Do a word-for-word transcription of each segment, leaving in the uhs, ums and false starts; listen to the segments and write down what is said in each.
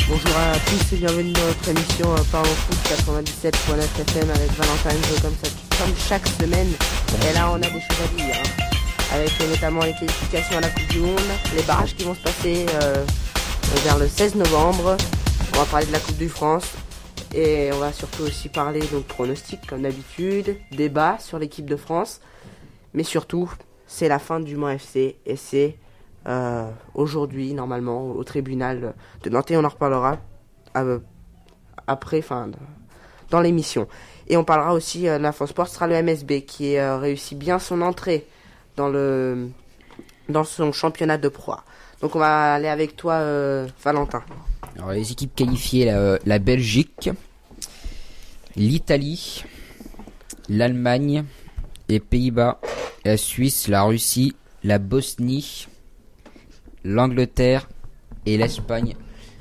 Bonjour à tous et bienvenue dans notre émission euh, Parlons Foot quatre-vingt-dix-sept point neuf F M avec Valentin Enzo comme, ça, comme chaque semaine. Et là on a des choses à dire, hein. Avec euh, notamment les qualifications à la Coupe du Monde, les barrages qui vont se passer euh, vers le seize novembre. On va parler de la Coupe du France et on va surtout aussi parler donc pronostics comme d'habitude, débat sur l'équipe de France. Mais surtout, c'est la fin du Mans F C et c'est euh, aujourd'hui normalement au tribunal de Nantes. On en reparlera euh, après, enfin dans l'émission. Et on parlera aussi euh, de la France Sport, ce sera le M S B qui euh, réussit bien son entrée dans le dans son championnat de Pro A. Donc on va aller avec toi, euh, Valentin. Alors les équipes qualifiées, la, la Belgique, l'Italie, l'Allemagne, les Pays-Bas, la Suisse, la Russie, la Bosnie, l'Angleterre et l'Espagne.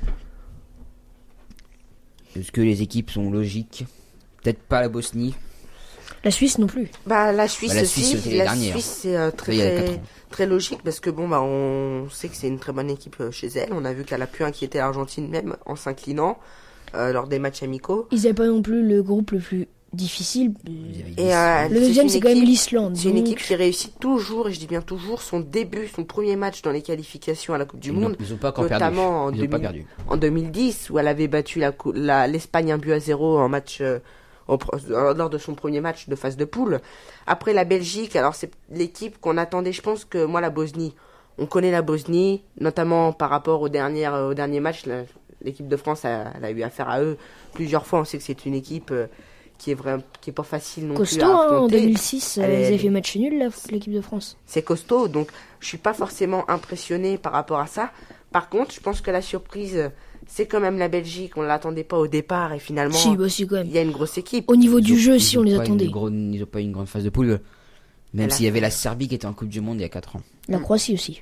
Est-ce que les équipes sont logiques? Peut-être pas la Bosnie. La Suisse non plus. Bah la Suisse, bah, la aussi. Suisse, la dernière. Suisse c'est euh, très très, très logique parce que bon bah on sait que c'est une très bonne équipe euh, chez elle. On a vu qu'elle a pu inquiéter l'Argentine même en s'inclinant euh, lors des matchs amicaux. Ils n'avaient pas non plus le groupe le plus difficile. Et euh, le deuxième c'est, c'est quand même l'Islande. C'est donc... une équipe qui réussit toujours, et je dis bien toujours, son début, son premier match dans les qualifications à la Coupe du ils Monde, ils ont pas encore notamment perdu. En, deux mille, pas perdu. en deux mille dix où elle avait battu la, la, l'Espagne un but à zéro en match. Euh, Au, lors de son premier match de phase de poule. Après la Belgique, alors c'est l'équipe qu'on attendait, je pense que moi la Bosnie, on connaît la Bosnie, notamment par rapport au dernier, au dernier match, la, l'équipe de France a, elle a eu affaire à eux plusieurs fois, on sait que c'est une équipe euh, qui est vraiment, qui est pas facile non costaud, plus à affronter. Hein, en deux mille six, elle, euh, ils avaient fait match nul là, l'équipe de France. C'est costaud, donc je suis pas forcément impressionné par rapport à ça. Par contre, je pense que la surprise, c'est quand même la Belgique. On ne l'attendait pas au départ et finalement, si, bah, si, quand même. Il y a une grosse équipe. Au niveau ils du ont, jeu, si on les attendait. Gros, ils n'ont pas une grande phase de poule, même Elle s'il y a... avait la Serbie qui était en Coupe du Monde il y a quatre ans. La Croatie aussi.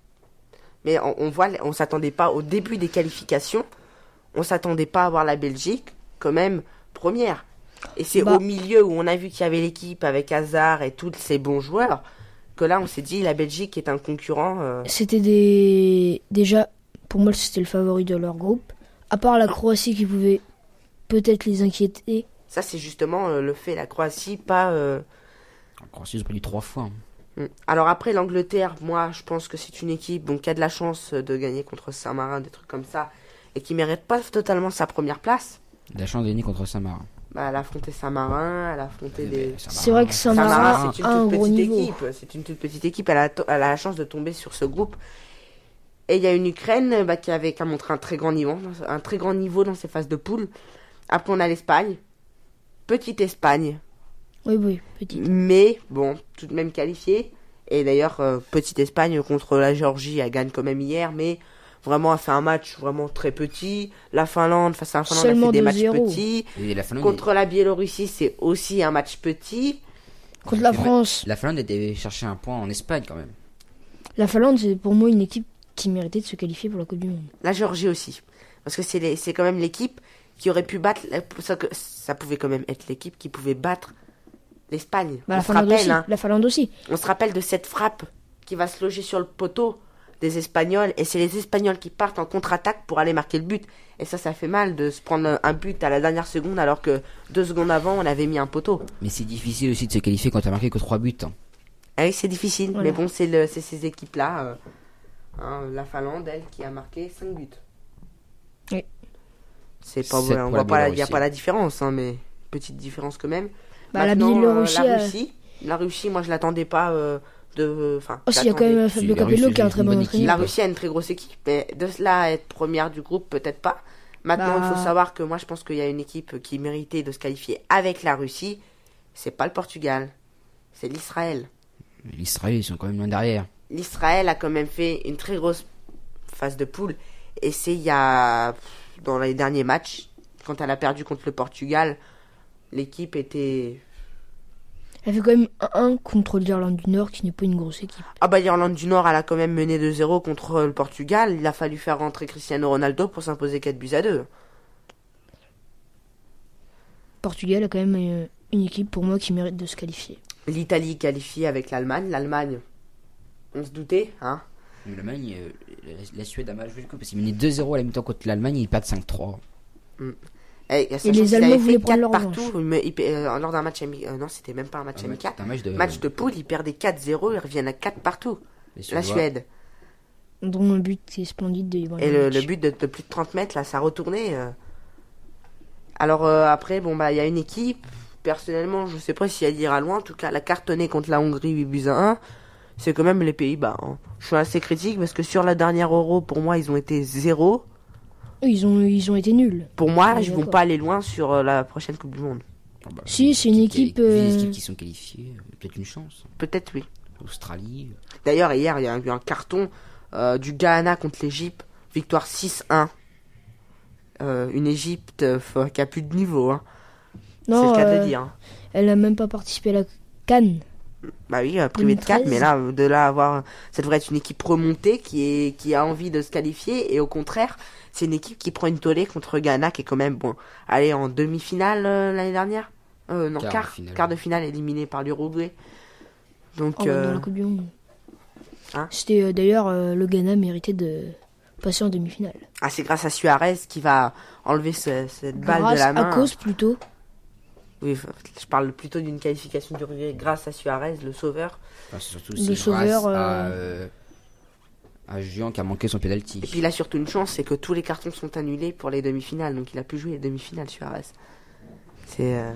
Mais on, on voit, on s'attendait pas au début des qualifications. On s'attendait pas à voir la Belgique quand même première. Et c'est bah. au milieu où on a vu qu'il y avait l'équipe avec Hazard et tous ces bons joueurs que là on s'est dit la Belgique est un concurrent. Euh... C'était des déjà pour moi c'était le favori de leur groupe. À part la Croatie qui pouvait peut-être les inquiéter. Ça c'est justement euh, le fait la Croatie pas. Euh... La Croatie ils ont perdu trois fois. Hein. Alors après l'Angleterre, moi je pense que c'est une équipe donc, qui a de la chance de gagner contre Saint-Marin, des trucs comme ça, et qui mérite pas totalement sa première place. De la chance de gagner contre Saint-Marin. Bah, elle a affronté Saint-Marin, elle a affronté des... C'est vrai que Saint-Marin, Saint-Marin c'est une a un toute gros petite niveau. équipe, c'est une toute petite équipe, elle a, to- elle a la chance de tomber sur ce groupe. Et il y a une Ukraine bah, qui, avait, qui a montré un très grand niveau, un très grand niveau dans ses phases de poule. Après on a l'Espagne, petite Espagne. Oui, oui, petite. Mais bon, tout de même qualifiée. Et d'ailleurs, euh, petite Espagne contre la Géorgie, elle gagne quand même hier, mais vraiment, elle fait un match vraiment très petit. La Finlande, face à la Finlande, Seulement elle fait des matchs zéro. petits. Et la Finlande, contre est... la Biélorussie, c'est aussi un match petit. Contre la France. La Finlande était chercher un point en Espagne quand même. La Finlande, c'est pour moi une équipe qui méritait de se qualifier pour la Coupe du Monde. La Géorgie aussi. Parce que c'est, les, c'est quand même l'équipe qui aurait pu battre. Ça, ça pouvait quand même être l'équipe qui pouvait battre l'Espagne. Bah, on la, se Finlande rappelle, aussi. hein, la Finlande aussi. On se rappelle de cette frappe qui va se loger sur le poteau des Espagnols. Et c'est les Espagnols qui partent en contre-attaque pour aller marquer le but. Et ça, ça fait mal de se prendre un but à la dernière seconde alors que deux secondes avant, on avait mis un poteau. Mais c'est difficile aussi de se qualifier quand tu as marqué que trois buts. Hein. Ah oui, c'est difficile. Voilà. Mais bon, c'est, le, c'est ces équipes-là. Euh, hein, la Finlande, elle, qui a marqué cinq buts. Oui. C'est pas, on voit pas, il n'y a pas la différence, hein, mais petite différence quand même. Bah, Maintenant, la Biélorussie, euh, la euh... Russie, la Russie, moi je l'attendais pas euh, de, enfin. Oh, il y a quand même Fabio Capello qui a un très bon entraîneur. La Russie a une très grosse équipe, mais de cela à être première du groupe, peut-être pas. Maintenant, bah... il faut savoir que moi je pense qu'il y a une équipe qui méritait de se qualifier avec la Russie. C'est pas le Portugal, c'est l'Israël. L'Israël, ils sont quand même loin derrière. L'Israël a quand même fait une très grosse phase de poule, et c'est il y a dans les derniers matchs, quand elle a perdu contre le Portugal, l'équipe était... Elle fait quand même un un contre l'Irlande du Nord, qui n'est pas une grosse équipe. Ah bah l'Irlande du Nord, elle a quand même mené deux zéro contre le Portugal. Il a fallu faire rentrer Cristiano Ronaldo pour s'imposer quatre buts à deux. Portugal a quand même une équipe pour moi qui mérite de se qualifier. L'Italie qualifiée avec l'Allemagne. L'Allemagne, on se doutait, hein. Mais L'Allemagne, euh, la, la Suède a mal joué le coup parce qu'ils menaient deux zéro à la mi-temps contre l'Allemagne et ils perdent cinq trois. Mm. Et, Et les Allemands voulaient prendre leur partout revanche. mais, il, euh, lors d'un match amical. Euh, non, c'était même pas un match Un match, amical. c'est un match de. Match de poule, ils perdaient quatre zéro, ils reviennent à quatre partout. les La Suédois. Suède. Dont un but qui est splendide de Et le, Ibrahimovic. le but de, de plus de trente mètres, là, ça retournait. euh. Alors euh, après, bon bah il y a une équipe. Personnellement, je sais pas si elle ira loin. En tout cas, la cartonnée contre la Hongrie huit buts à un. C'est quand même les Pays-Bas. Hein. Je suis assez critique parce que sur la dernière Euro, pour moi, ils ont été zéro. Ils ont, ils ont été nuls. Pour moi, Ouais, ils vont d'accord. pas aller loin sur euh, la prochaine Coupe du Monde. Ah bah, Si, c'est une qui- équipe, vu les euh, équipes qui sont qualifiées, euh, peut-être une chance. Peut-être oui. Australie. D'ailleurs, hier, il y a eu un carton euh, du Ghana contre l'Égypte. Victoire six un. Euh, une Égypte euh, f- qui a plus de niveau. Hein. C'est Non, le cas de euh, le dire. Hein. elle a même pas participé à la Cannes. Bah oui, euh, privé de quatre, deux mille treize. mais là, de là à avoir, ça devrait être une équipe remontée qui est, qui a envie de se qualifier, et au contraire, c'est une équipe qui prend une tollée contre Ghana, qui est quand même bon. Allez, en demi-finale euh, l'année dernière, euh, non Quart de quart, finale. quart de finale éliminé par l'Uruguay. Donc, Oh, euh, dans la Coupe du Monde. Hein C'était euh, d'ailleurs euh, le Ghana méritait de passer en demi-finale. ah, c'est grâce à Suarez qui va enlever ce- cette balle Grâce de la main. à cause plutôt. Oui, je parle plutôt d'une qualification d'Uruguay grâce à Suarez, le sauveur. Enfin, c'est surtout Le c'est sauveur, grâce à, euh, euh, à Juan qui a manqué son penalty. Et puis il a surtout une chance, c'est que tous les cartons sont annulés pour les demi-finales, donc il a pu jouer les demi-finales Suarez. C'est. euh,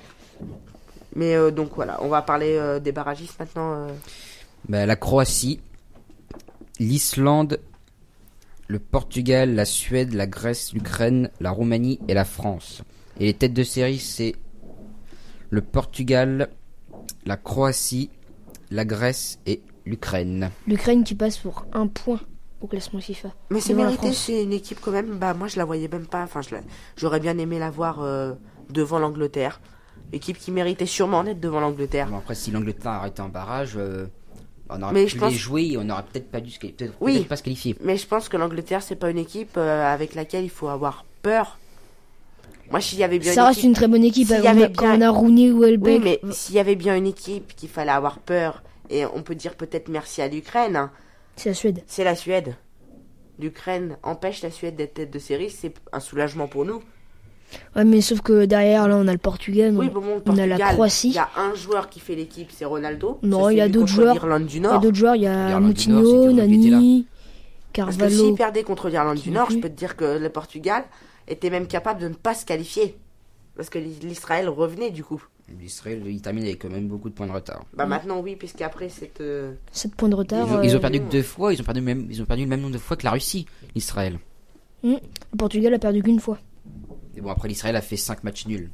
Mais euh, donc voilà, on va parler euh, des barragistes maintenant. euh. Bah, la Croatie, l'Islande, le Portugal, la Suède, la Grèce, l'Ukraine, la Roumanie et la France. Et les têtes de série, c'est le Portugal, la Croatie, la Grèce et l'Ukraine. L'Ukraine qui passe pour un point au classement FIFA. Mais c'est Devant la mérité, France. c'est une équipe quand même. Bah moi je la voyais même pas. Enfin, je la- j'aurais bien aimé la voir euh, devant l'Angleterre. Équipe qui méritait sûrement d'être devant l'Angleterre. Bon, après, si l'Angleterre a arrêté en barrage, euh, on aurait Mais pu je pense- les jouer et on n'aurait peut-être pas dû se quali- peut-être Oui. peut-être pas se qualifier. Mais je pense que l'Angleterre c'est pas une équipe euh, avec laquelle il faut avoir peur. Moi s'il y avait bien Ça une reste équipe... une très bonne équipe. S'il y On a- avait Quand bien- on a Rooney ou Welbeck. Oui, mais s'il y avait bien une équipe qu'il fallait avoir peur, et on peut dire peut-être merci à l'Ukraine, hein, C'est la Suède. c'est la Suède. L'Ukraine empêche la Suède d'être tête de série, c'est un soulagement pour nous. Ouais, mais sauf que derrière, là, on a le Portugal. Oui, on- bon, bon, le on a la Portugal, Croatie. il y a un joueur qui fait l'équipe, c'est Ronaldo. Non, Ça s'est il y a vu d'autres contre joueurs. l'Irlande du Il y a Nord. d'autres joueurs. Il y a L'Irlande du Nord, Moutinho, c'est Giroud qui était là. Nani, Parce que Carvalho. s'ils perdaient contre l'Irlande Qui du Nord, plus. je peux te dire que le Portugal était même capable de ne pas se qualifier. Parce que l'Israël revenait du coup. L'Israël, il termine avec quand même beaucoup de points de retard. Bah Mm. maintenant oui, puisqu'après cette... euh, sept points de retard. Ils ont, ils ont euh, perdu non. que deux fois, ils ont perdu, le même, ils ont perdu le même nombre de fois que la Russie, l'Israël. Le Portugal a perdu qu'une fois. Et bon, après, l'Israël a fait cinq matchs nuls.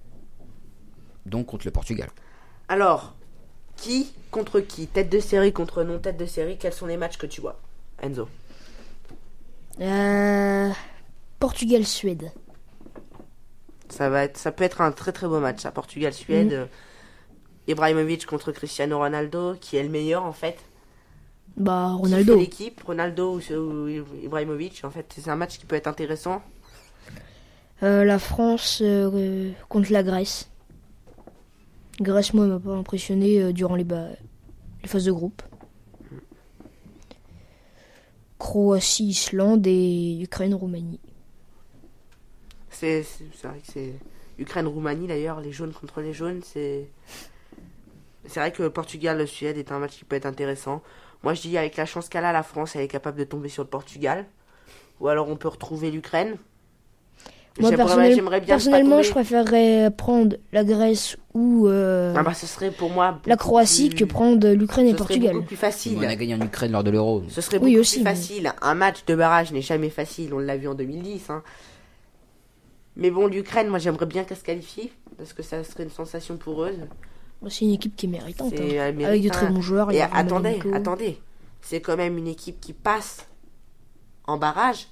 Donc contre le Portugal. Alors, qui contre qui? Tête de série contre non tête de série, quels sont les matchs que tu vois, Enzo? Euh, Portugal-Suède. Ça va être, ça peut être un très très beau match, ça. Portugal-Suède. Mm. euh, Ibrahimovic contre Cristiano Ronaldo, qui est le meilleur en fait. Bah, Qui fait Ronaldo. l'équipe, Ronaldo ou, ou Ibrahimovic. En fait, c'est un match qui peut être intéressant. Euh, la France euh, euh, contre la Grèce. Grèce, moi, elle m'a pas impressionné euh, durant les, ba- les phases de groupe. Croatie, Islande et Ukraine-Roumanie. C'est, c'est, c'est vrai que c'est Ukraine-Roumanie d'ailleurs, les jaunes contre les jaunes, c'est. C'est vrai que Portugal-Suède est un match qui peut être intéressant. Moi je dis avec la chance qu'elle a, la France elle est capable de tomber sur le Portugal. Ou alors on peut retrouver l'Ukraine. Moi, J'aimerais- personnel- j'aimerais bien ne pas personnellement, tomber. je préférerais prendre la Grèce ou euh, Ah bah ce serait pour moi la beaucoup Croatie plus- que prendre l'Ukraine et ce le serait Portugal. beaucoup plus facile. On a gagné en Ukraine lors de l'Euro. Ce serait Oui, beaucoup aussi, plus mais- facile. Un match de barrage n'est jamais facile, on l'a vu en deux mille dix. Hein. Mais bon, l'Ukraine, moi j'aimerais bien qu'elle se qualifie, parce que ça serait une sensation pour eux. C'est une équipe qui est méritante. C'est, hein. elle mérite, Avec de hein. très bons joueurs. il y Et a attendez, Yarmolenko. attendez. C'est quand même une équipe qui passe en barrage.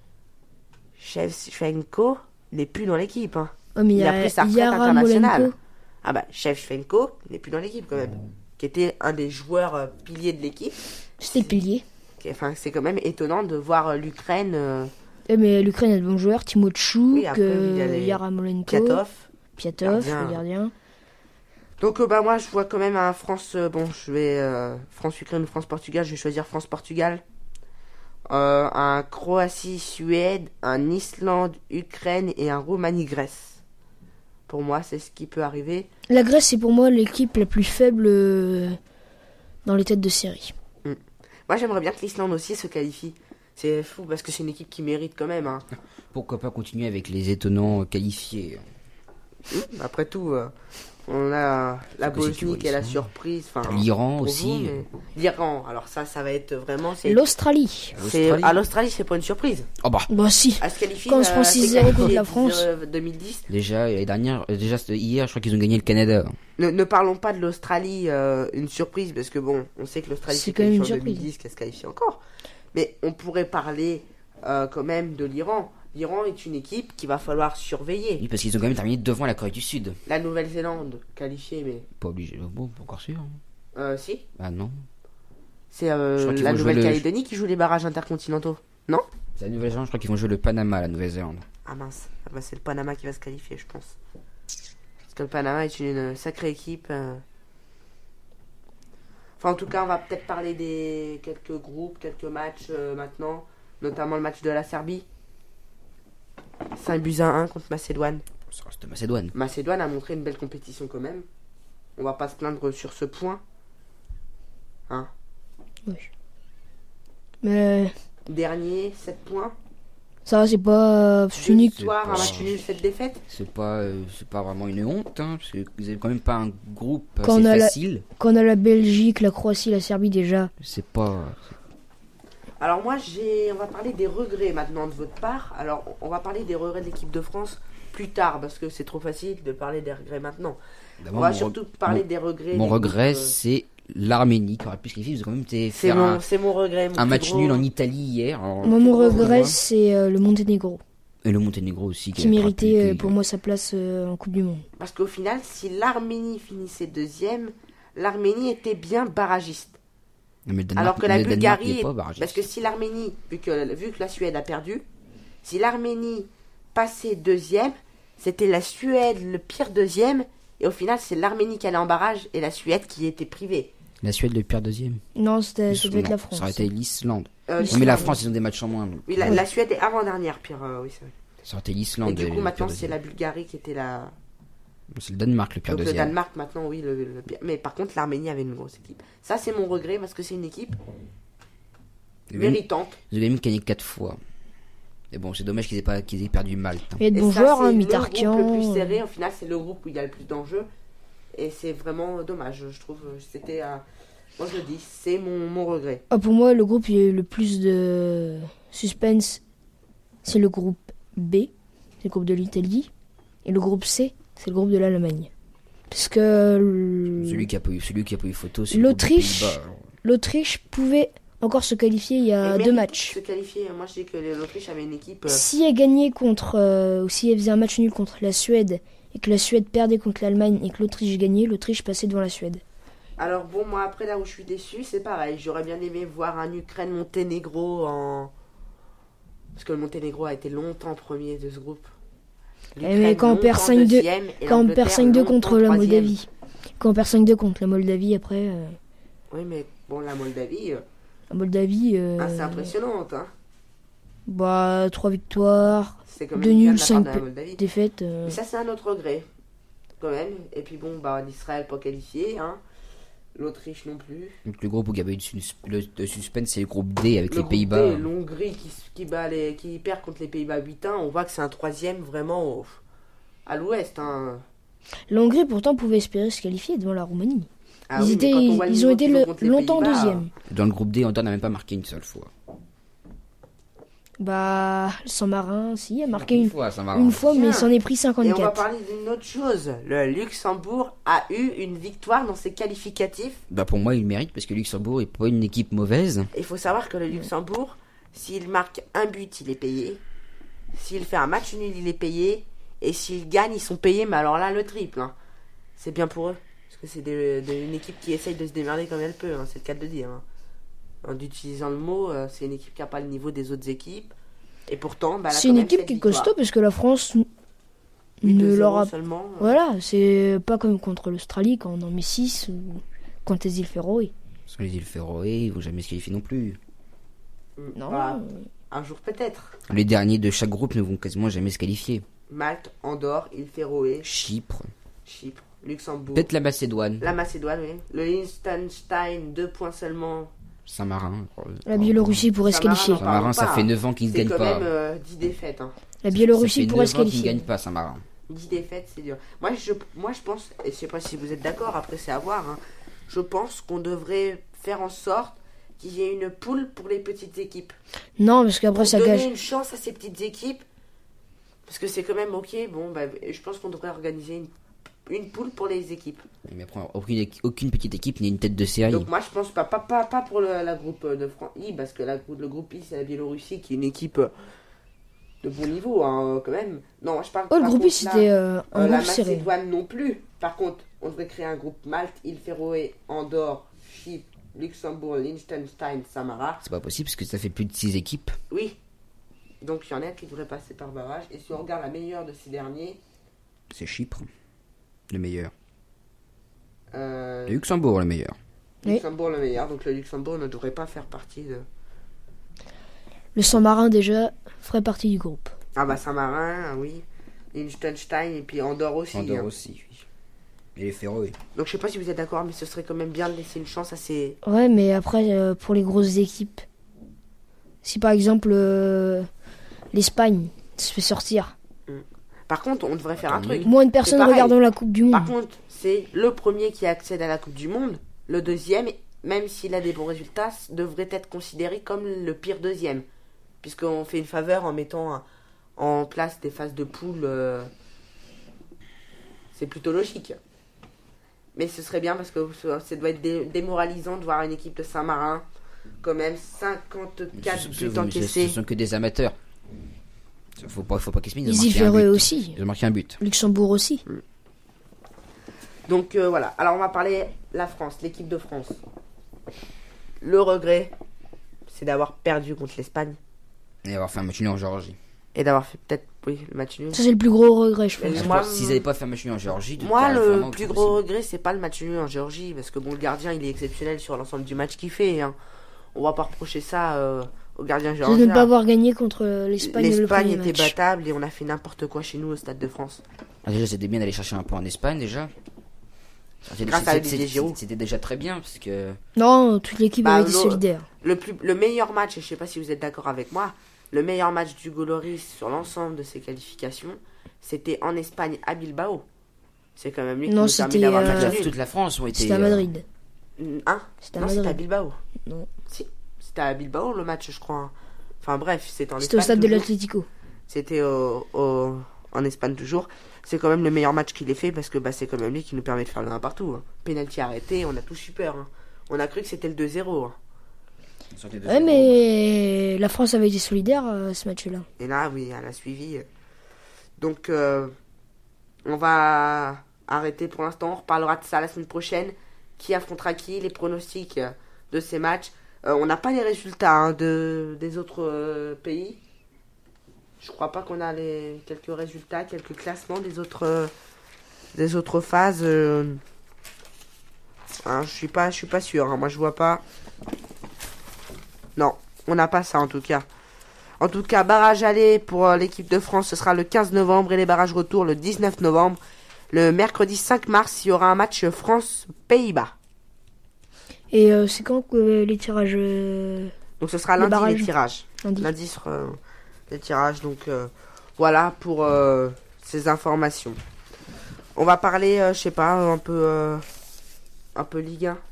Shevchenko n'est plus dans l'équipe. Hein. Oh, mais il il y a a pris sa retraite Yarmolenko. internationale. Ah bah, Shevchenko n'est plus dans l'équipe quand même. Qui était un des joueurs euh, piliers de l'équipe. C'était le pilier. Qui- Enfin, c'est quand même étonnant de voir euh, l'Ukraine, euh, Eh, mais l'Ukraine a de bons joueurs. Timo Tchouk, Oui, après, il y a euh, les Yarmolenko, Piatov. Piatov, Gardien. le gardien. Donc euh, bah moi je vois quand même un France, euh, bon je vais euh, France-Ukraine ou France-Portugal, je vais choisir France-Portugal. Euh, un Croatie-Suède, un Islande-Ukraine et un Roumanie-Grèce. Pour moi c'est ce qui peut arriver. La Grèce, c'est pour moi l'équipe la plus faible euh, dans les têtes de série. Mm. Moi j'aimerais bien que l'Islande aussi se qualifie. C'est fou parce que c'est une équipe qui mérite quand même. Hein. Pourquoi pas continuer avec les étonnants qualifiés. Mm. Après tout, euh, on a la que c'est qui, Bosnie qui est la l'Islande. surprise. Enfin, L'Iran pour aussi. vous, mais- L'Iran, alors ça, ça va être vraiment... C'est... L'Australie. c'est- L'Australie. À l'Australie, c'est pas une surprise. Oh bah, Bah si. Elle se qualifie. Quand on se prend euh, six s'est zéro contre qualifiée la France. euh, deux mille dix. déjà, l'année dernière, euh, déjà c'était hier, je crois qu'ils ont gagné le Canada. Ne, ne parlons pas de l'Australie, euh, une surprise, parce que bon, on sait que l'Australie C'est s'est quand même qualifiée en une surprise. deux mille dix, qu'elle se qualifie encore. Mais on pourrait parler euh, quand même de l'Iran. L'Iran est une équipe qu'il va falloir surveiller. Oui, parce qu'ils ont quand même terminé devant la Corée du Sud. La Nouvelle-Zélande, qualifiée, mais... Pas obligé. Bon, pas encore sûr. hein. Euh, si. Ah non. C'est euh, Je crois qu'ils la vont jouer Nouvelle-Calédonie qui joue les barrages intercontinentaux. Non? C'est la Nouvelle-Zélande, je crois qu'ils vont jouer le Panama, la Nouvelle-Zélande. Ah mince, ah bah, c'est le Panama qui va se qualifier, je pense. Parce que le Panama est une sacrée équipe. euh. Enfin, en tout cas, on va peut-être parler des quelques groupes, quelques matchs euh, maintenant, notamment le match de la Serbie. cinq buts à un contre Macédoine. Ça reste Macédoine. Macédoine a montré une belle compétition quand même. On va pas se plaindre sur ce point. Hein. Oui. Mais Dernier, sept points. ça, c'est pas c'est Deux unique. victoires, un pas- match nul, sept défaites. C'est pas, euh, c'est pas vraiment une honte, hein, parce que vous avez quand même pas un groupe Quand assez on a la- facile. Quand on a la Belgique, la Croatie, la Serbie déjà. C'est pas. Alors moi, j'ai, on va parler des regrets maintenant de votre part. Alors, on va parler des regrets de l'équipe de France plus tard, parce que c'est trop facile de parler des regrets maintenant. On D'abord, va mon surtout reg- parler mon- des regrets. Mon des regret, groupes, euh, c'est l'Arménie qui aurait pu se qualifier. Ils ont quand même été c'est faire mon, un, c'est mon regret. mon un plus match gros- nul en Italie hier. Alors, Moi, mon gros regret, moi. c'est euh, le Monténégro, Et le Monténégro aussi. qui a méritait rappelé euh, que- pour moi sa place euh, en Coupe du Monde. Parce qu'au final, si l'Arménie finissait deuxième, l'Arménie était bien barragiste. Non, mais le Danemark- Alors que la le Danemark Bulgarie, n'est pas est- barragiste. parce que si l'Arménie, vu que, vu que la Suède a perdu, si l'Arménie passait deuxième, c'était la Suède le pire deuxième, et au final c'est l'Arménie qui allait en barrage et la Suède qui était privée. La Suède, le pire deuxième. Non, c'était, ça devait être Non, la France. Ça aurait été l'Islande. Euh, Oui, mais la l'Islande. France, ils ont des matchs en moins. donc. Oui, la, la Suède est avant-dernière, pire, euh, oui c'est vrai. Ça aurait été Et l'Islande. du le coup pire maintenant c'est deuxième. la Bulgarie qui était la... C'est le Danemark, le pire Donc le deuxième. Danemark maintenant, oui, le, le pire. Mais par contre l'Arménie avait une grosse équipe. Ça c'est mon regret parce que c'est une équipe Ils ont même- méritante. ils ont même gagné quatre fois. Mais bon, c'est dommage qu'ils aient, pas, qu'ils aient perdu Malte. hein. Il y a de Et bons ça, joueurs, c'est hein, le Mitarkian. groupe le plus serré. Au final, c'est le groupe où il y a le plus d'enjeux. Et c'est vraiment dommage, je trouve. C'était un... Moi, je le dis, c'est mon, mon regret. Ah, pour moi, le groupe qui a eu le plus de suspense, c'est le groupe B, c'est le groupe de l'Italie. Et le groupe C, c'est le groupe de l'Allemagne. Parce que le- Celui qui a pas eu, celui qui a pas eu photo, c'est le groupe des l'Autriche, Pays-Bas. l'Autriche pouvait encore se qualifier il y a Et deux mérite matchs. Se qualifier. Moi, je dis que l'Autriche avait une équipe. euh, Si elle gagnait contre, euh, ou si elle faisait un match nul contre la Suède, et que la Suède perdait contre l'Allemagne, et que l'Autriche gagnait, l'Autriche passait devant la Suède. Alors, bon, moi, après, là où je suis déçu, c'est pareil. J'aurais bien aimé voir un Ukraine-Monténégro en. Parce que le Monténégro a été longtemps premier de ce groupe. Eh, mais L'Ukraine, quand on perd longtemps cinq deux deuxième, et Quand on l'Angleterre, perd cinq deux longtemps contre la troisième. Moldavie. Quand on perd cinq deux contre la Moldavie, après, euh, Oui, mais bon, la Moldavie, euh, la Moldavie, euh, assez impressionnante. Hein. bah, trois victoires, C'est quand même deux bien nuls, de la part cinq de la pe- Moldavie. défaites. euh, Mais ça, c'est un autre regret, quand même. Et puis bon, bah, l'Israël pas qualifié, hein. L'Autriche non plus. Donc le groupe où il y avait eu du sus- le, le suspense, c'est le groupe D avec Le les groupe Pays-Bas. D, l'Hongrie qui, s- qui, bat les, qui perd contre les Pays-Bas huit un. On voit que c'est un troisième vraiment au- à l'ouest. Hein. La Hongrie, pourtant, pouvait espérer se qualifier devant la Roumanie. Ah ils, oui, mais étaient, quand on voit le ils ont niveau été qu'ils le- contre les longtemps Pays-Bas, deuxième. Dans le groupe D, Andorre n'a même pas marqué une seule fois. Bah, Saint-Marin, si, a marqué une, fois, ça marche. une fois, mais Tiens. il s'en est pris Et on va cinquante-quatre. parler d'une autre chose. Le Luxembourg a eu une victoire dans ses qualificatifs. Bah pour moi, il mérite parce que Luxembourg est pas une équipe mauvaise. Il faut savoir que le Luxembourg, s'il marque un but, il est payé. S'il fait un match nul, il est payé. Et s'il gagne, ils sont payés, mais alors là, le triple. Hein. C'est bien pour eux. Parce que c'est des- des- une équipe qui essaye de se démerder comme elle peut. Hein. C'est le cas de le dire. Hein. En utilisant le mot, euh, c'est une équipe qui n'a pas le niveau des autres équipes. Et pourtant, bah, elle a C'est quand une même équipe cette qui est victoire. costaud parce que la France n- huit ne zéro leur a... seulement. Voilà, c'est pas comme contre l'Australie quand on en met six ou contre les îles Féroé. Sur les îles Féroé, ils vont jamais se qualifier non plus. Non. Bah, un jour peut-être. Les derniers de chaque groupe ne vont quasiment jamais se qualifier. Malte, Andorre, îles Féroé, Chypre, Chypre, Luxembourg. peut-être la Macédoine, La Macédoine, oui. Le Liechtenstein, deux points seulement. Saint-Marin. La Biélorussie pourrait se Saint-Marin, qualifier. non. Saint-Marin, ça Parlons fait pas. neuf ans qu'ils ne C'est gagnent quand pas. même euh, dix défaites. Hein. La Biélorussie Ça fait pourrait neuf se ans qu'ils ne qualifier. gagnent pas, Saint-Marin. dix défaites, c'est dur. Moi je, moi, je pense, et je sais pas si vous êtes d'accord, après c'est à voir, hein, je pense qu'on devrait faire en sorte qu'il y ait une poule pour les petites équipes. Non, parce qu'après Pour ça donner gâche. une chance à ces petites équipes. Parce que c'est quand même ok, bon, bah, je pense qu'on devrait organiser une, une poule pour les équipes. Mais après, aucune, équi- aucune petite équipe n'est une tête de série. Donc moi je pense pas, pas, pas, pas pour le, la groupe de France I, parce que la, le groupe I c'est la Biélorussie qui est une équipe euh, de bon niveau hein, quand même. Non, moi je parle Oh, le par groupe I, contre, là, c'était euh, un euh, la groupe serré. Macédoine non plus. Par contre, on devrait créer un groupe Malte, îles Féroé, Andorre, Chypre, Luxembourg, Liechtenstein, Saint-Marin. C'est pas possible parce que ça fait plus de six équipes. Oui. Donc il y en a qui devraient passer par barrage. Et si on regarde la meilleure de ces derniers, C'est Chypre, le meilleur. euh, Le Luxembourg, le meilleur. Oui. Luxembourg le meilleur. Donc le Luxembourg ne devrait pas faire partie de... Le Saint-Marin, déjà, ferait partie du groupe. Ah bah Saint-Marin, oui. Liechtenstein et puis Andorre aussi. Andorre hein. aussi, oui. Et les Féroé. Donc je sais pas si vous êtes d'accord, mais ce serait quand même bien de laisser une chance à ces... Ouais, mais après, euh, pour les grosses équipes, si par exemple euh, l'Espagne se fait sortir, Par contre, on devrait faire un Tant truc. moins de personnes pareil. regardant la Coupe du Monde. Par contre, c'est le premier qui accède à la Coupe du Monde. Le deuxième, même s'il a des bons résultats, devrait être considéré comme le pire deuxième. Puisqu'on fait une faveur en mettant en place des phases de poule. euh, C'est plutôt logique. Mais ce serait bien parce que ça doit être dé- démoralisant de voir une équipe de Saint-Marin. Quand même, cinquante-quatre Ce- ce- buts ce- Ce encaissés. sont que des amateurs. Faut pas, faut pas qu'ils se Les îles Féroé aussi. Ils ont marqué un but. Luxembourg aussi. Donc euh, voilà, alors on va parler la France, l'équipe de France. Le regret, c'est d'avoir perdu contre l'Espagne Et avoir fait un match nul en Géorgie. et d'avoir fait peut-être oui, le match nul. Ça, c'est le plus gros regret, je Mais pense. moi, S'ils n'avaient pas fait un match nul en Géorgie, de Moi, faire le vraiment plus possible. gros regret, c'est pas le match nul en Géorgie, parce que bon, le gardien, il est exceptionnel sur l'ensemble du match qu'il fait. Hein. On va pas reprocher ça euh, au gardien C'est de géorgien. ne pas avoir gagné contre l'Espagne le L'Espagne premier était match. battable et on a fait n'importe quoi chez nous au Stade de France. Ah, déjà, c'était bien d'aller chercher un point en Espagne, déjà. C'était- Grâce à c'était- Olivier Giroud. C'était déjà très bien, parce que... Non, toute l'équipe Bah, avait été non. solidaire. Le, plus, le meilleur match, et je sais pas si vous êtes d'accord avec moi, le meilleur match du Goloris sur l'ensemble de ses qualifications, c'était en Espagne à Bilbao. C'est quand même lui qui Non, nous permet c'était, d'avoir le euh, match Toute la, nul. toute la France ont été... C'était à euh, Madrid. Hein C'était à Non, c'était à Madrid. Bilbao. Non. Si, c'était à Bilbao le match, je crois. hein. Enfin bref, c'était en C'était au Espagne. stade de toujours. l'Atlético. C'était au, au- en Espagne toujours. C'est quand même le meilleur match qu'il ait fait parce que bah, c'est quand même lui qui nous permet de faire le un partout. Hein. Penalty arrêté, on a tous eu peur. hein. On a cru que c'était le deux zéro. hein. sortaient de Ouais, zéro. mais la France avait été solidaire à ce match-là. Et là, oui, elle a suivi. Donc, euh, on va arrêter pour l'instant. On reparlera de ça la semaine prochaine. Qui affrontera qui, les pronostics euh, de ces matchs. Euh, on n'a pas les résultats hein, de, des autres euh, pays. Je crois pas qu'on a les, quelques résultats, quelques classements des autres, euh, des autres phases. euh. Hein, je suis pas, je suis pas sûr. hein. Moi, je vois pas. Non, on n'a pas ça en tout cas. En tout cas, barrage aller pour euh, l'équipe de France, ce sera le quinze novembre et les barrages retour le dix-neuf novembre. Le mercredi cinq mars, il y aura un match France-Pays-Bas. Et euh, c'est quand que les tirages euh, Donc ce sera Les lundi barrages. les tirages. lundi Lundi sera euh, les tirages. Donc euh, voilà pour euh, ces informations. On va parler, euh, je sais pas, un peu, euh, un peu Ligue un.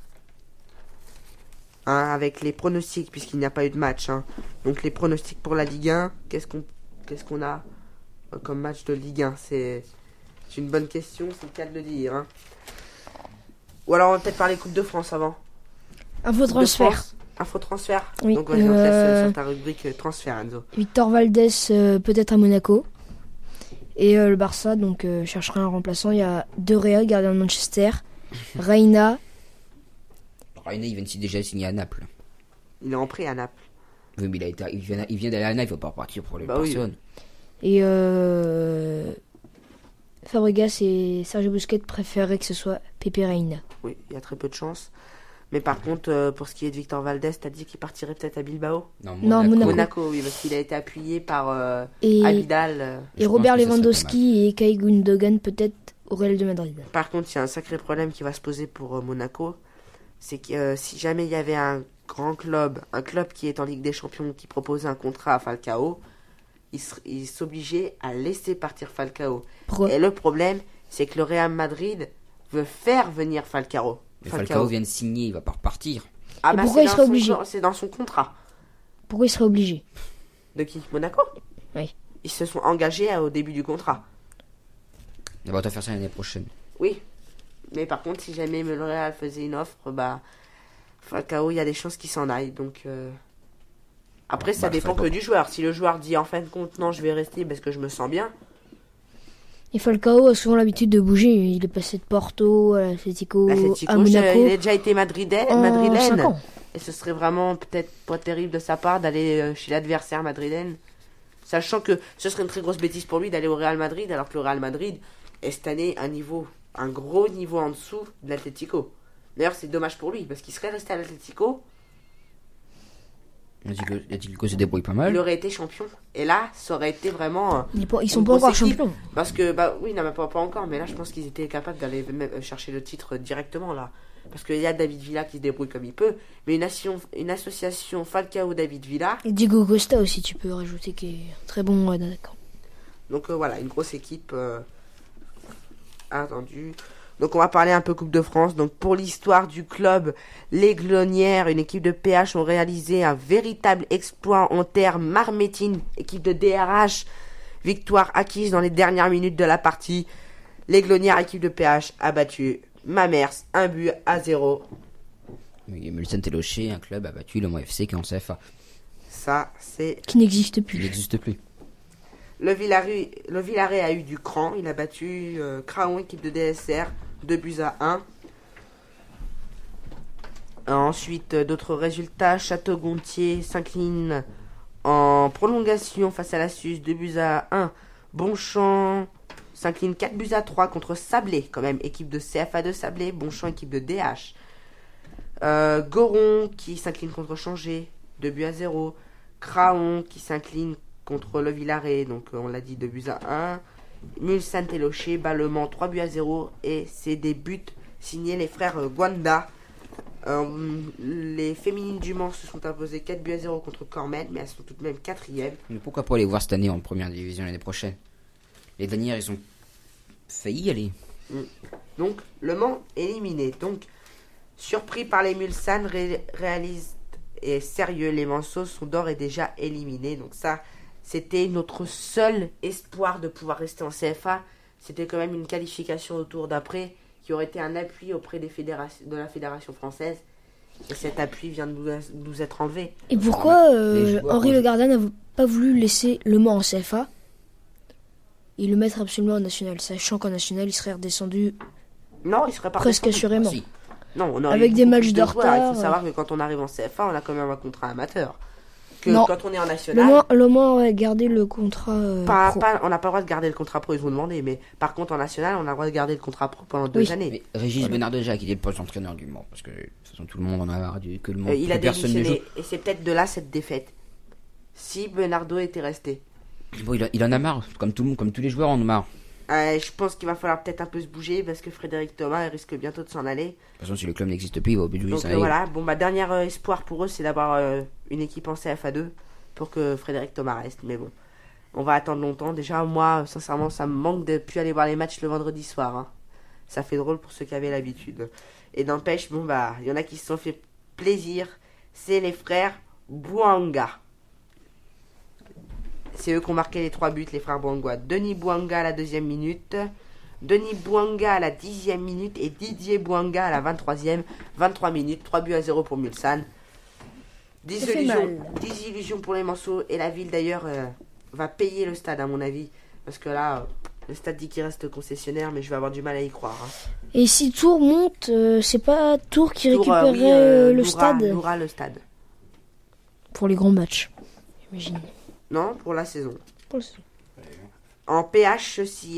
Hein, avec les pronostics puisqu'il n'y a pas eu de match. hein. Donc les pronostics pour la Ligue un, qu'est-ce qu'on, qu'est-ce qu'on a euh, comme match de Ligue un? C'est, c'est une bonne question, c'est le cas de le dire. hein. Ou alors on va peut-être parler Coupe de France avant. Info Coupe de transfert. France, Info transfert. Oui, Donc vas-y, on te laisse euh, euh, sur ta rubrique euh, transfert, Enzo. Victor Valdés euh, peut-être à Monaco. Et euh, le Barça donc euh, cherchera un remplaçant. Il y a De Gea, gardien de Manchester. Reina. Reina, il vient de- déjà signer à Naples. Il est en prêt à Naples. Oui, mais il, a été, il, vient, il vient d'aller à Naples, il va pas partir pour les Bah oui. personnes. Et euh, Fabregas et Sergio Busquets préféraient que ce soit Pepe Reina. Oui, il y a très peu de chance. Mais par contre, euh, pour ce qui est de Victor Valdés, t'as dit qu'il partirait peut-être à Bilbao. Non, Non, Monaco. Monaco. Monaco, oui, parce qu'il a été appuyé par euh, Et, Abidal. euh. et Je Robert pense que ça serait Lewandowski et Kai Gundogan peut-être au Real de Madrid. Par contre, il y a un sacré problème qui va se poser pour euh, Monaco. C'est que euh, si jamais il y avait un grand club, un club qui est en Ligue des Champions, qui proposait un contrat à Falcao, il, ser- il s'obligeait à laisser partir Falcao. Pourquoi? Et le problème, c'est que le Real Madrid veut faire venir Falcao. Mais Falcao vient de signer, il va pas repartir. Ah Et bah, pourquoi c'est il dans serait son obligé con- C'est dans son contrat. Pourquoi il serait obligé? De qui? Monaco? Oui. Ils se sont engagés à- au début du contrat. Il va autant faire ça l'année prochaine. Oui. Mais par contre, si jamais le Real faisait une offre, bah, Falcao, il y a des chances qu'il s'en aille. Donc, euh, après, ça Bah, dépend Falcao. que du joueur. Si le joueur dit en fin de compte, non, je vais rester parce que je me sens bien. Et Falcao a souvent l'habitude de bouger. Il est passé de Porto à l'Atlético, L'Atlético, à je- Monaco il a déjà été madrilène, en madrilène. cinq ans. Et ce serait vraiment peut-être pas terrible de sa part d'aller euh, chez l'adversaire madrilène. Sachant que ce serait une très grosse bêtise pour lui d'aller au Real Madrid, alors que le Real Madrid est cette année un niveau, un gros niveau en dessous de l'Atlético. D'ailleurs, c'est dommage pour lui, parce qu'il serait resté à l'Atlético, L'Atlético se débrouille pas il mal. aurait été champion. Et là, ça aurait été vraiment... euh, Il est pas- Ils sont Une pas encore grosse équipe. champions. Parce que, bah oui, non, mais pas, pas encore, mais là, je pense qu'ils étaient capables d'aller même, euh, chercher le titre directement, là. Parce qu'il y a David Villa qui se débrouille comme il peut, mais une, nation, une association Falcao-David Villa, Et Diego Costa aussi, tu peux rajouter, qui est très bon ouais, d'accord. donc euh, voilà, une grosse équipe euh, attendue. Donc on va parler un peu Coupe de France. Donc pour l'histoire du club, les Glonnières, une équipe de P H, ont réalisé un véritable exploit en terre marmétine, équipe de D R H, victoire acquise dans les dernières minutes de la partie. Les Glonnières, équipe de P H, a battu Mamers, un but à zéro. Oui, Mulsanne Télocher, un club a battu le Mans F C qui est en C F A. Ça, c'est... Qui n'existe Il plus. n'existe plus. Le Villaret, le Villaret a eu du cran. Il a battu euh, Craon, équipe de D S R, deux buts à un. Ensuite, euh, d'autres résultats. Château-Gontier s'incline en prolongation face à la Suisse, deux buts à un. Bonchamp s'incline quatre buts à trois contre Sablé, quand même, équipe de C F A deux Sablé. Bonchamp, équipe de D H. Euh, Goron qui s'incline contre Changé, deux buts à zéro. Craon qui s'incline contre le Villaret, donc euh, on l'a dit, deux buts à un. Mulsanne Télocher bat le Mans, trois buts à zéro. Et c'est des buts signés les frères euh, Guanda. Euh, les féminines du Mans se sont imposées quatre buts à zéro contre Cormel, mais elles sont tout de même quatrième. Mais pourquoi pas aller voir cette année en première division l'année prochaine? Les dernières, ils ont failli y aller. Donc le Mans éliminé. Donc surpris par les Mulsanne, ré- réalistes et sérieux, les Manceaux sont d'ores et déjà éliminés. Donc ça, c'était notre seul espoir de pouvoir rester en C F A. C'était quand même une qualification au tour d'après qui aurait été un appui auprès des fédérations, de la fédération française. Et cet appui vient de nous, nous être enlevé. Et pourquoi Les euh, joueurs Henri ont- Le Gardin n'a pas voulu laisser Le Mans en C F A et le mettre absolument en national, sachant qu'en national, il serait redescendu Non, il serait pas presque redescendu. assurément. Si. Non, on aurait Avec eu des beaucoup matchs plus de joueurs. Il retard, faut savoir que quand on arrive en C F A, on a quand même un contrat amateur. Que Non. quand on est en Le national, Mans, le Mans aurait gardé le contrat euh, pas, pro. pas- on n'a pas le droit de garder le contrat pro, ils ont demandé. Mais par contre, en national, on a le droit de garder le contrat pro pendant deux Oui. années. Mais Régis Benardeja, qui était le poste d'entraîneur du Mans, parce que de toute façon tout le monde en a marre du, que le Mans, Euh, il plus a personne ne joue. démissionné. Et c'est peut-être de là cette défaite. Si Bernardo était resté. Bon, il, a- il en a marre, comme tout le monde, comme tous les joueurs en ont marre. Euh, je pense qu'il va falloir peut-être un peu se bouger parce que Frédéric Thomas il risque bientôt de s'en aller. De toute façon, si le club n'existe plus, il va obligé de Donc s'en euh, aller. voilà, bon bah dernier euh, espoir pour eux c'est d'avoir euh, une équipe en C F A deux pour que Frédéric Thomas reste. Mais bon, on va attendre longtemps. Déjà moi, sincèrement, ça me manque de plus aller voir les matchs le vendredi soir. Hein. Ça fait drôle pour ceux qui avaient l'habitude. Et n'empêche, bon bah, il y en a qui se sont fait plaisir. C'est les frères Bouanga. C'est eux qui ont marqué les trois buts, les frères Bouanga. Denis Bouanga à la deuxième minute. Denis Bouanga à la dixième minute et Didier Bouanga à la vingt-troisième. vingt-trois minutes, trois buts à zéro pour Mulsanne. Ça fait Désillusion, mal. désillusion pour les Manceaux. Et la ville d'ailleurs euh, va payer le stade à mon avis. Parce que là, euh, le stade dit qu'il reste concessionnaire, mais je vais avoir du mal à y croire. hein. Et si Tours monte, euh, c'est pas Tours qui Tour, euh, récupérerait oui, euh, euh, le louera- stade louera le stade. pour les grands matchs. J'imagine. Non, pour la saison. Pour le- En P H, si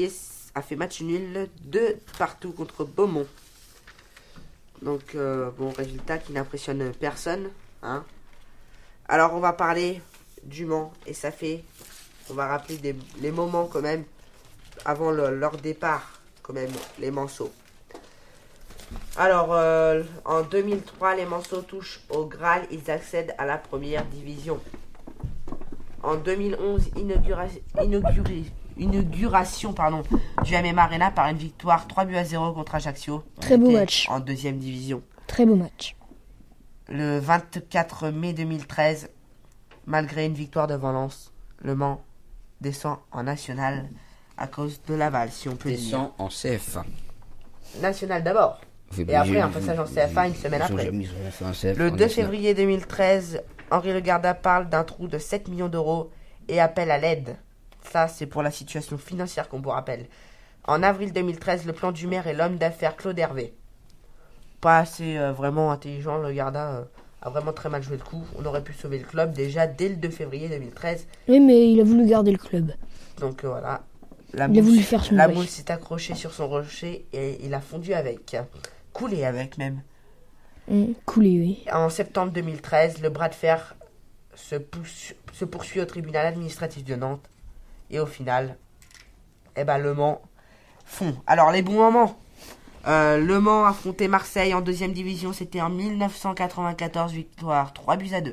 a fait match nul deux partout contre Beaumont. Donc, euh, bon, résultat qui n'impressionne personne. Hein. Alors, on va parler du Mans. Et ça fait, on va rappeler des, les moments quand même, avant le, leur départ, quand même, les Manceaux. Alors, euh, en deux mille trois, les Manceaux touchent au Graal. Ils accèdent à la première division. En deux mille onze, inaugura, inauguré, inauguration pardon, du M M Arena par une victoire trois buts à zéro contre Ajaccio. Très beau match. En deuxième division. Très beau match. Le vingt-quatre mai deux mille treize, malgré une victoire de Valence, le Mans descend en national à cause de Laval, si on peut Descend dire. en C F A. National d'abord. Et après, un passage en C F A une semaine après. Le deux février deux mille treize, Henri Legarda parle d'un trou de sept millions d'euros et appelle à l'aide. Ça, c'est pour la situation financière qu'on vous rappelle. En avril deux mille treize, le plan du maire est l'homme d'affaires Claude Hervé. Pas assez euh, vraiment intelligent, Legarda euh, a vraiment très mal joué le coup. On aurait pu sauver le club déjà dès le deux février deux mille treize. Oui, mais il a voulu garder le club. Donc euh, voilà. La il a moule, voulu faire son La bruit. moule s'est accrochée sur son rocher et il a fondu avec. Coulé avec même. Mmh, coulé, oui. En septembre deux mille treize, le bras de fer se, pousse, se poursuit au tribunal administratif de Nantes. Et au final, eh ben, Le Mans fond. Alors, les bons moments. Euh, Le Mans affrontait Marseille en deuxième division. C'était en mille neuf cent quatre-vingt-quatorze, victoire trois buts à deux.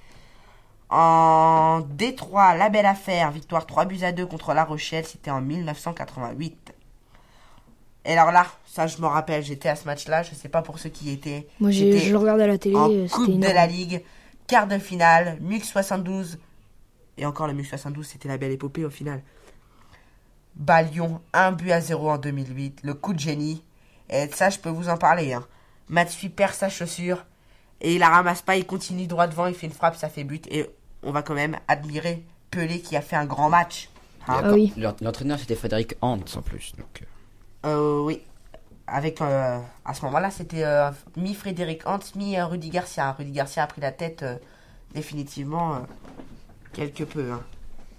En Détroit, la belle affaire, victoire trois buts à deux contre La Rochelle. C'était en mille neuf cent quatre-vingt-huit. Et alors là, ça je me rappelle, j'étais à ce match-là, je sais pas pour ceux qui y étaient. Moi j'ai, je le regardais à la télé, en c'était Coupe énorme. de la Ligue, quart de finale, M U C soixante-douze. Et encore le M U C soixante-douze, c'était la belle épopée au final. Bas Lyon, un but à zéro en deux mille huit, le coup de génie. Et ça, je peux vous en parler. Hein. Matsui perd sa chaussure et il la ramasse pas, il continue droit devant, il fait une frappe, ça fait but. Et on va quand même admirer Pelé qui a fait un grand match. Hein. Ah oui. L'entraîneur c'était Frédéric Hans en plus. Donc... Euh, oui. Avec, euh, à ce moment-là, c'était euh, mi-Frédéric Hans, mi-Rudy Garcia. Rudy Garcia a pris la tête euh, définitivement euh, quelque peu. Hein.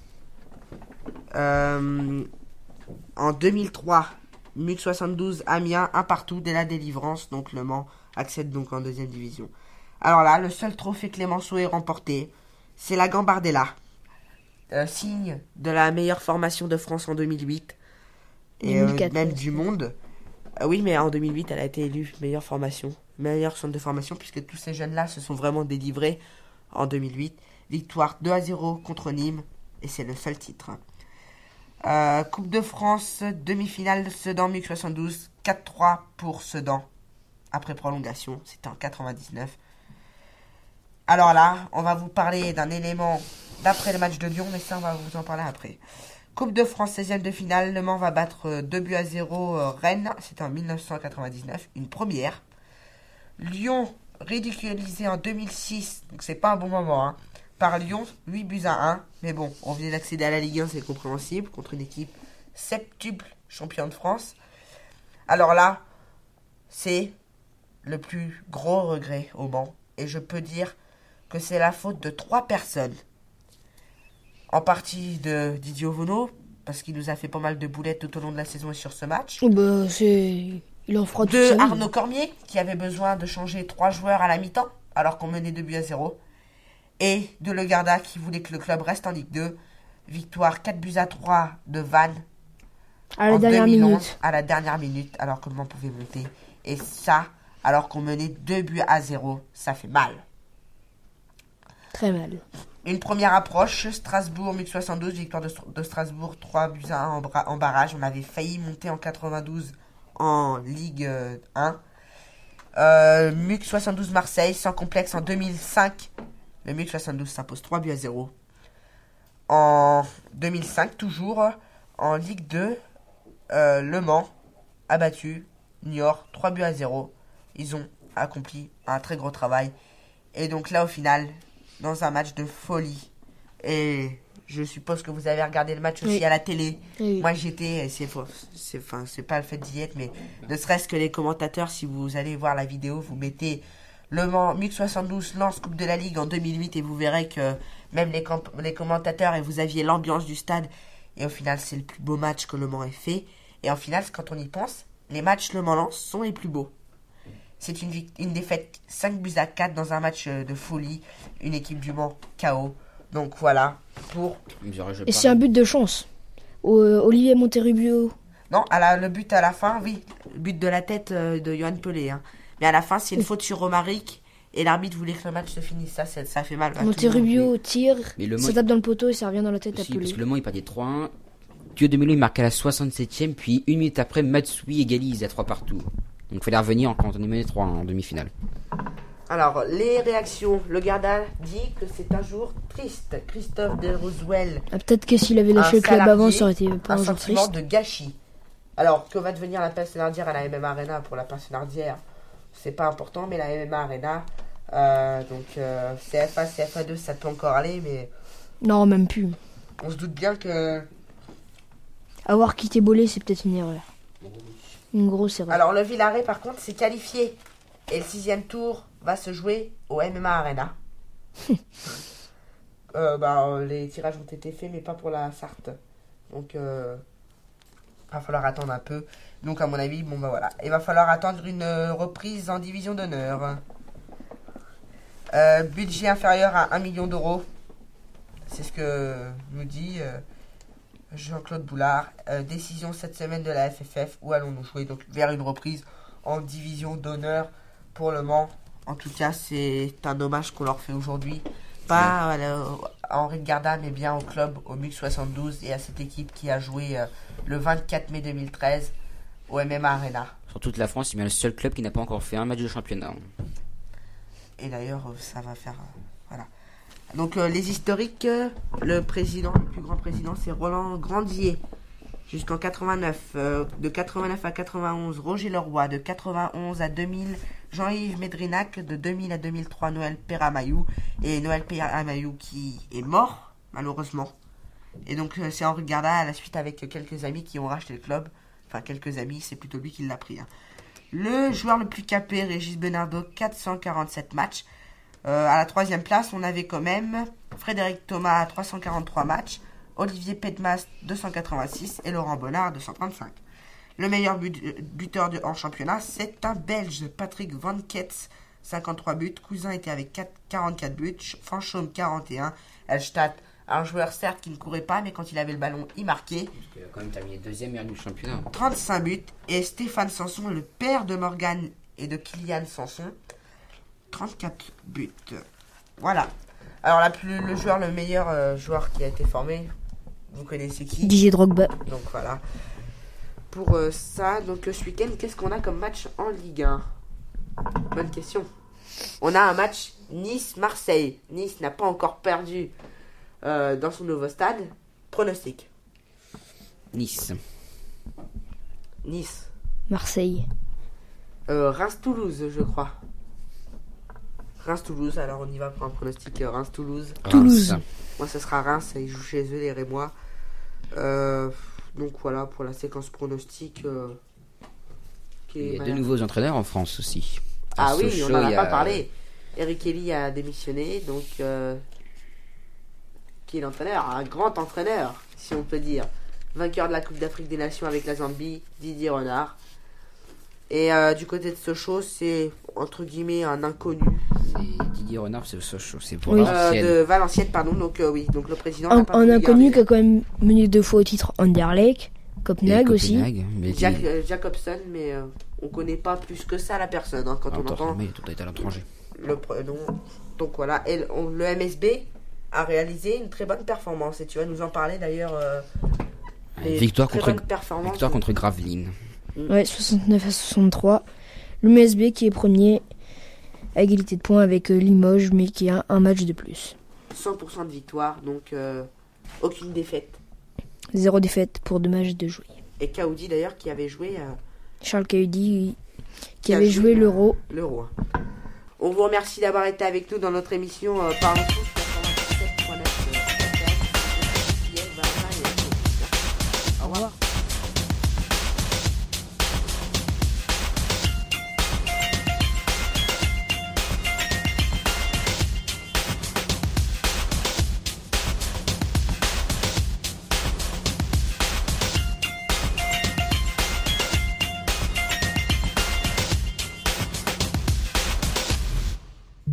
Euh, en deux mille trois, M U C soixante-douze, Amiens, un partout dès la délivrance. Donc Le Mans accède donc en deuxième division. Alors là, le seul trophée Clémenceau est remporté, c'est la Gambardella. Euh, signe de la meilleure formation de France en deux mille huit. Et euh, même du monde. Euh, oui, mais en deux mille huit, elle a été élue meilleure formation, meilleur centre de formation, puisque tous ces jeunes-là se sont vraiment délivrés en deux mille huit. Victoire deux à zéro contre Nîmes, et c'est le seul titre. Euh, Coupe de France, demi-finale Sedan M U C soixante-douze, quatre trois pour Sedan, après prolongation, c'était en quatre-vingt-dix-neuf. Alors là, on va vous parler d'un élément d'après le match de Lyon, mais ça, on va vous en parler après. Coupe de France, seizième de finale, Le Mans va battre deux buts à zéro euh, Rennes, c'était en mille neuf cent quatre-vingt-dix-neuf, une première. Lyon, ridiculisé en deux mille six, donc c'est pas un bon moment, hein, par Lyon, huit buts à un, mais bon, on venait d'accéder à la Ligue un, c'est compréhensible, contre une équipe septuple championne de France. Alors là, c'est le plus gros regret au Mans, et je peux dire que c'est la faute de trois personnes. En partie de Didier Ovono, parce qu'il nous a fait pas mal de boulettes tout au long de la saison et sur ce match. Oh bah, c'est... Il en fera tout De seul. Arnaud Cormier, qui avait besoin de changer trois joueurs à la mi-temps, alors qu'on menait deux buts à zéro. Et de Legarda, qui voulait que le club reste en Ligue deux. Victoire quatre buts à trois de Vannes. À la en dernière deux mille onze, minute. À la dernière minute, alors que le Mans pouvait monter. Et ça, alors qu'on menait deux buts à zéro, ça fait mal. Très mal. Une première approche, Strasbourg, M U C soixante-douze, victoire de, de Strasbourg, trois buts à un en, bra- en barrage. On avait failli monter en quatre-vingt-douze en Ligue euh, un. Euh, M U C soixante-douze Marseille, sans complexe en deux mille cinq. Le M U C soixante-douze s'impose trois buts à zéro. En deux mille cinq, toujours, en Ligue deux, euh, Le Mans a battu Niort trois buts à zéro. Ils ont accompli un très gros travail. Et donc là, au final, dans un match de folie. Et je suppose que vous avez regardé le match aussi oui. à la télé. Oui. Moi, j'étais, c'est faux. C'est, enfin, c'est pas le fait d'y être, mais ne serait-ce que les commentateurs, si vous allez voir la vidéo, vous mettez Le Mans, M U C soixante-douze lance Coupe de la Ligue en deux mille huit et vous verrez que même les, comp- les commentateurs et vous aviez l'ambiance du stade. Et au final, c'est le plus beau match que Le Mans ait fait. Et en finale, quand on y pense, les matchs Le Mans-Lens sont les plus beaux. C'est une, une défaite cinq buts à quatre dans un match de folie. Une équipe du Mans K O. Donc voilà, pour... Et c'est un but de chance. Euh, Olivier Monterrubio. Non, à la, le but à la fin, oui. Le but de la tête euh, de Johan Pelé. Hein. Mais à la fin, c'est une faute sur Romaric. Et l'arbitre voulait que le match se finisse. Ça, ça, ça fait mal. Monterrubio tire, mais ça tape dans le poteau et ça revient dans la tête aussi, à Pelé. Parce que Le Mans, il perdait trois un. Dieu de Melo, il marque à la soixante-septième. Puis une minute après, Matsui égalise à trois partout. Donc il fallait revenir quand on est mené trois un en demi-finale. Alors, les réactions. Le Garda dit que c'est un jour triste. Christophe de Roswell. Ah, peut-être que s'il avait lâché le club avant, ça aurait été pas un, un jour triste. Un sentiment de gâchis. Alors, que va devenir la Pincenardière à la M M A Arena pour la Pincenardière, c'est pas important, mais la M M A Arena, euh, donc euh, C F A, C F A deux, ça peut encore aller, mais... Non, même plus. On se doute bien que... Avoir quitté Bollé, c'est peut-être une erreur. Une grosse erreur. Alors, le Villaret, par contre, c'est qualifié. Et le sixième tour va se jouer au M M A Arena. euh, bah, les tirages ont été faits, mais pas pour la Sarthe. Donc, euh, va falloir attendre un peu. Donc, à mon avis, bon, bah voilà. Il va falloir attendre une reprise en division d'honneur. Euh, budget inférieur à un million d'euros. C'est ce que nous dit euh, Jean-Claude Boulard. Euh, décision cette semaine de la F F F. Où allons-nous jouer donc vers une reprise en division d'honneur pour le Mans. En tout cas, c'est un hommage qu'on leur fait aujourd'hui. Pas euh, à Henri de Garda, mais bien au club, au M U C soixante-douze et à cette équipe qui a joué euh, le vingt-quatre mai deux mille treize au M M A Arena. Sur toute la France, c'est bien le seul club qui n'a pas encore fait un match de championnat. Et d'ailleurs, ça va faire... Euh, voilà. Donc, euh, les historiques, euh, le président, le plus grand président, c'est Roland Grandier. Jusqu'en quatre-vingt-neuf. Euh, de quatre-vingt-neuf à quatre-vingt-onze, Roger Leroy. De quatre-vingt-onze à deux mille, Jean-Yves Médrinac. De deux mille à deux mille trois, Noël Peramayou. Et Noël Peramayou qui est mort, malheureusement. Et donc, euh, c'est Henri Garda à la suite avec quelques amis qui ont racheté le club. Enfin, quelques amis, c'est plutôt lui qui l'a pris. Hein. Le joueur le plus capé, Régis Bernardo, quatre cent quarante-sept matchs. Euh, à la troisième place, on avait quand même Frédéric Thomas, trois cent quarante-trois matchs. Olivier Pedmas, deux cent quatre-vingt-six. Et Laurent Bonnard, deux cent trente-cinq. Le meilleur but, buteur de, en championnat, c'est un Belge, Patrick Van Ketz, cinquante-trois buts. Cousin était avec quatre, quarante-quatre buts. Fanchaume, quarante et un. Elstadt, un joueur certes qui ne courait pas, mais quand il avait le ballon, il marquait. Il a quand même terminé deuxième meilleur du championnat. trente-cinq buts. Et Stéphane Sanson, le père de Morgane et de Kylian Sanson, trente-quatre buts. Voilà. Alors la plus, le joueur, le meilleur euh, joueur qui a été formé, vous connaissez qui? Didier Drogba. Donc voilà. Pour euh, ça, donc ce week-end, qu'est-ce qu'on a comme match en Ligue un? Bonne question. On a un match Nice-Marseille. Nice n'a pas encore perdu euh, dans son nouveau stade. Pronostic. Nice. Nice. Marseille. Euh, Reims-Toulouse, je crois. Reims-Toulouse, alors on y va pour un pronostic euh, Reims-Toulouse. Toulouse. Moi, ce sera Reims, ils jouent chez eux, les Rémois. Euh, donc voilà, pour la séquence pronostic. Euh, qui est Il y a malade. deux nouveaux entraîneurs en France aussi. Ah À oui, Sochaux, on n'en a il y pas parlé. Eric Elie a démissionné, donc... Euh, qui est l'entraîneur? Un grand entraîneur, si on peut dire. Vainqueur de la Coupe d'Afrique des Nations avec la Zambie, Didier Renard. Et euh, du côté de Sochaux, c'est entre guillemets un inconnu. C'est Didier Renard, c'est Sochaux, c'est pour Oui. Euh, Valenciennes. de Valenciennes, pardon. Donc euh, oui, donc le président. Un, n'a pas un pu inconnu garder. qui a quand même mené deux fois au titre Anderlecht, Et Copenhague aussi. Copenhague, mais Jack, il- euh, Jacobson, mais euh, on connaît pas plus que ça la personne hein, quand Ah, on attends, entend mais il a tout été à l'étranger. le prénom. Donc voilà, et le, on- le M S B a réalisé une très bonne performance et tu vas nous en parler d'ailleurs. Euh, des Victoire très contre, bonnes performances. victoire contre Gravelines. Ouais, soixante-neuf à soixante-trois. Le M S B qui est premier à égalité de points avec euh, Limoges, mais qui a un match de plus. cent pour cent de victoire, donc euh, aucune défaite. Zéro défaite pour deux matchs de jouer. Et Kaoudi d'ailleurs qui avait joué euh, Charles Cahudy qui Qui a avait joué, joué l'Euro. l'Euro. On vous remercie d'avoir été avec nous dans notre émission euh, Parlons Foot quatre-vingt-dix-sept point neuf. Au revoir.